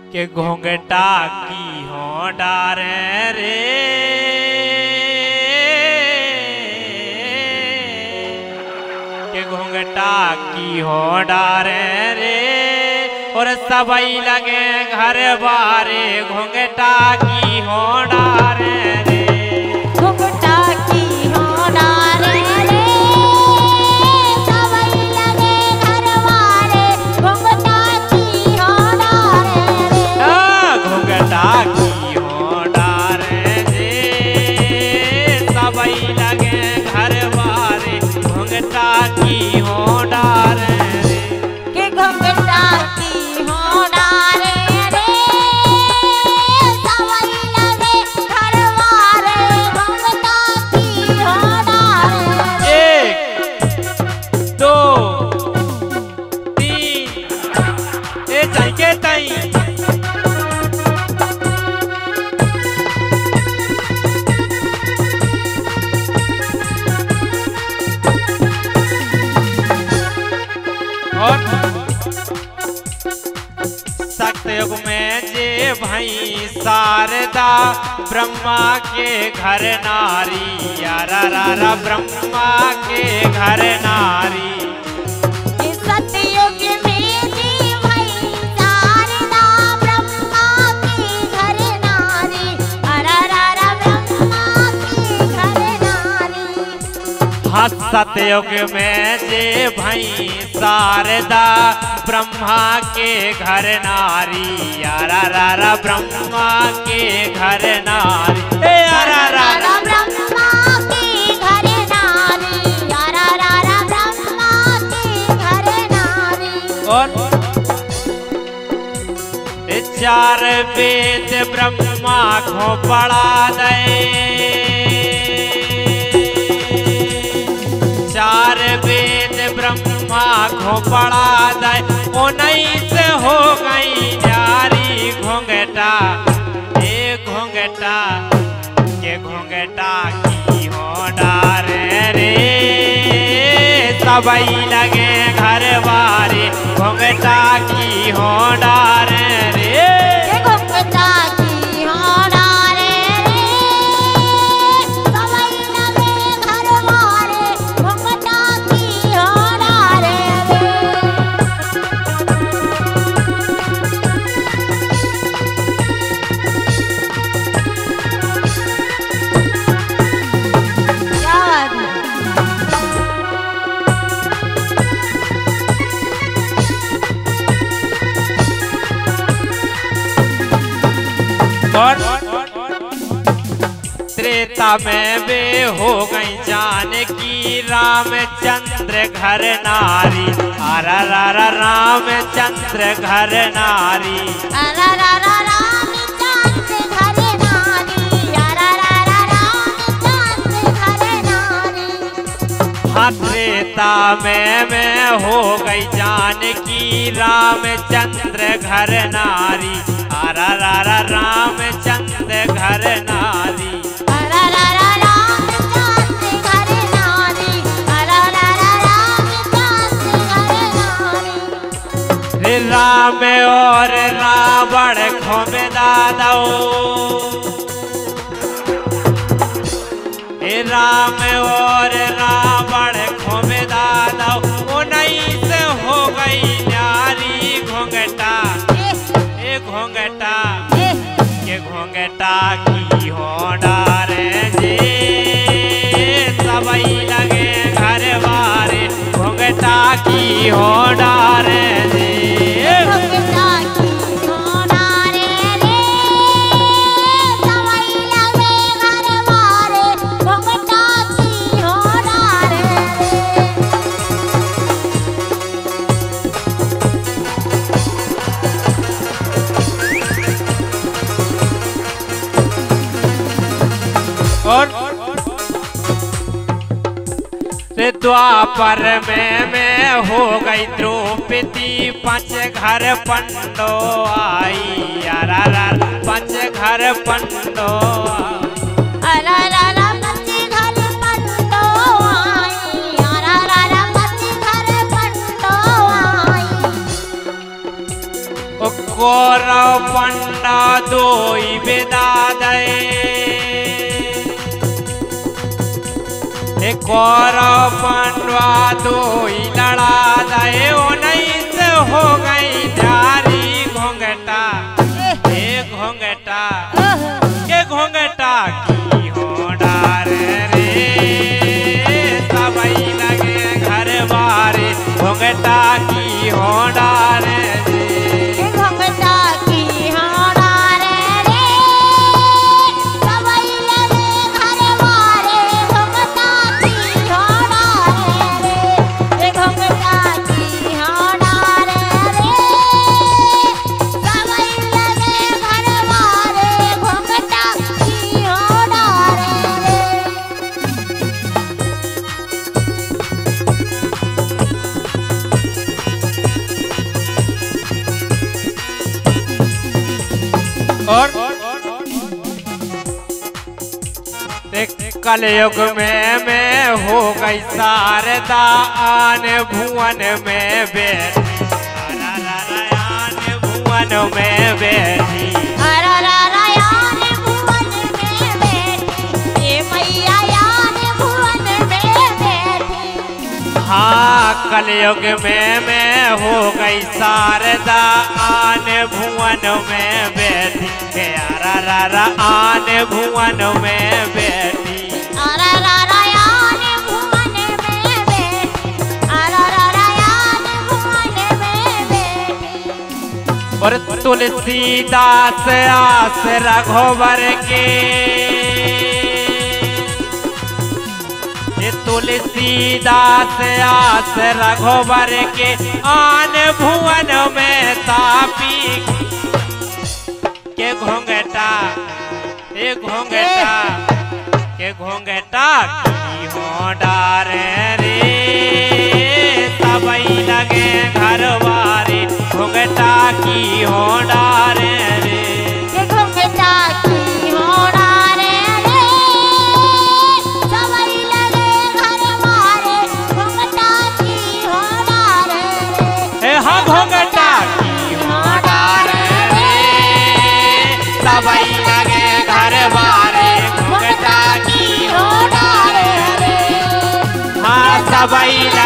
के घोंघटा की हो डारे रे के घोंघटा की हो डारे रे और सबई लगे घर बारे घोंघटा की हो डारे रे घोंघटा की हो डारे रे सबई लगे घर बारे घोंघटा की हो डारे रे घोंघटा की हो डारे रे सबई लगे घर बारे घोंघटा की हो डारे रे के घोंघटा की हो डारे रे सबई लगे घर बारे घोंघटा की हो डारे रे 1 2 3 ए जाई के ताई और सक्त युग में जे भाई शारदा ब्रह्मा के घर नारी यारा रारा ब्रह्मा के घर नारी इस सतयुग में जी भई शारदा ब्रह्मा की घर नारी अररर ब्रह्मा की घर नारी हाँ सतयुग में जे भाई शारदा ब्रह्मा के घर नारी यारा रारा ब्रह्मा के घर नारी ए यारा रारा ब्रह्मा की घर नारी अररर ब्रह्मा की घर नारी और चार वेद ब्रह्मा को पढ़ा दे चार वेद ब्रह्मा को पढ़ा दे उन्नीस हो गई न्यारी घोंघटा ए घोंघटा के घोंघटा की हो डारे रे सबई लगे घर बारे घोंघटा की हो डारे रे के घोंघटा की हो डारे रे सबई लगे घर बारे घोंघटा की हो डारे रे याद और त्रेता में वे हो गई जानकी रामचंद्र घर नारी आरा रारा रामचंद्र घर नारी अररर रामचंद्र घर नारी अररर रामचंद्र घर नारी हाँ त्रेता में हो गई जानकी रामचंद्र घर नारी आरा रारा रामचंद्र घर नारी अररर रामचंद्र घर नारी अररर रामचंद्र घर नारी रे राम और रावण खोमे दादाओ हे राम और रावण खोमे दादाओ उन्नीस हो गई न्यारी घोंघटा ए घोंघटा के घोंघटा की हो डारे जे सबई लगे घर बारे घोंघटा की हो डारे जे घोंघटा की हो डारे रे सबई लगे घर बारे घोंघटा की हो डारे रे और रे द्वापर में हो गई द्रौपदी पंच घर पंडो आई यारा रारा पंच घर पंडो अररर पंच घर पंडो आई अररर पंच घर पंडो आई कौरव पंडा दोई बेदादे कौरव पंडवा दोई लड़ा दे उन्नीस हो गई प्यारी घोंघटा घोंघटा के घोंघटा की हो डार रे सबई लगे घर बारे घोंघटा की हो डार और कलयुग में मैं हो गई शारदा आन भुवन में बैठी आन भुवन में बैठी हाँ कलयुग में मैं हो गई शारदा आन भुवन में बैठी आन भुवन में बैठी और तुलसीदास आस रघुवर के तुलसीदास आस रघुवर के आन भुवन में तापी के घोंघटा के घोंघटा की हो डार रे सबई लगे घर बारे घोंघटा की हो डार रे घोंघटा की हो डार रे सबई लगे घर बारे घोंघटा की हो डार रे हाँ घोंघटा की हो डार रे सबई लगे घर बारे घोंघटा की हो डार रे हाँ सबई